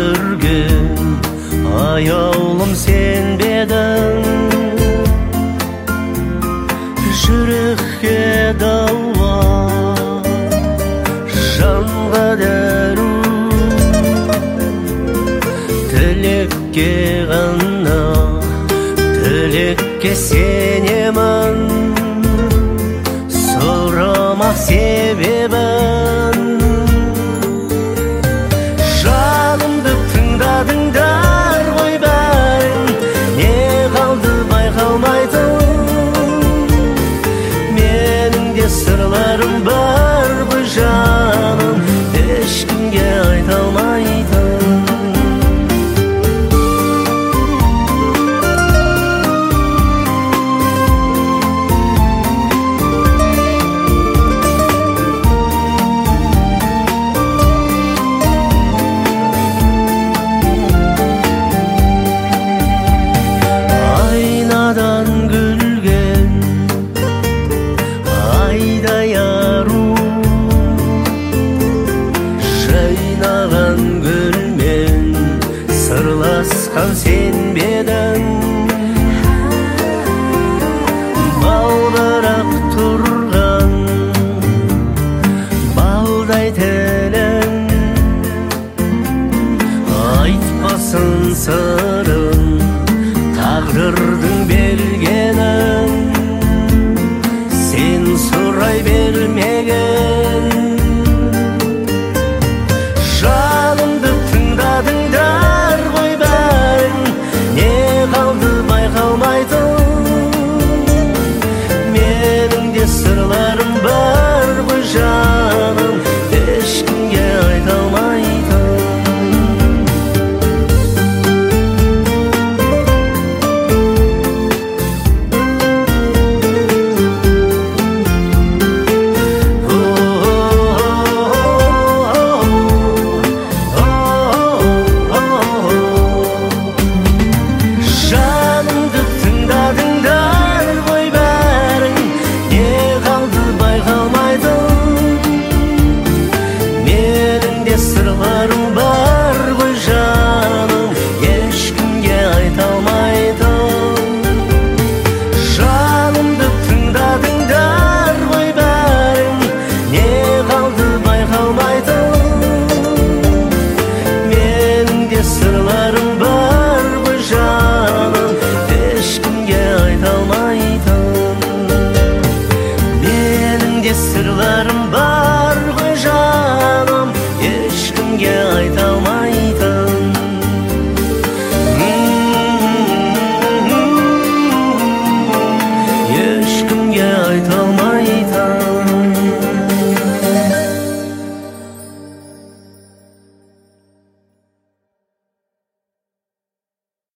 көрген аяулым сен бедің. Жүрекке дауа, жанға дәру, тілекке ғана, тілекке сенемін, сұрамақ себебін. Жанымды тыңдадыңдар ғой бәрің, не қалды байқалмайтын. Менің де сырларым бар ғой жаным, ешкімге айта алмайтын. Айнадан гүлген айдай ару, жайнаған гүлмен сырласқан сен бедің. Балбырақ тұрған балдай тілің, айтпасын сырын тағдырдың бергенін, сен сұрай бермеген. Жанымды тыңдадыңдар ғой бәрің, не қалды байқалмайтын. Менің де сырларым бар ғой жаным, ешкімге айта алмайтын. Жанымды тыңдадыңдар ғой бәрің, не қалды байқалмайтын. Менің де сырларым бар ғой жаным, ешкімге айта алмайтын. Жанымды тыңдадыңдар ғой бәрің, не қалды байқалмайтын. Менің де сырларым бар ғой жаным, ешкімге айта алмайтын. Менің де сырларым бар ғой жаным, ешкімге айта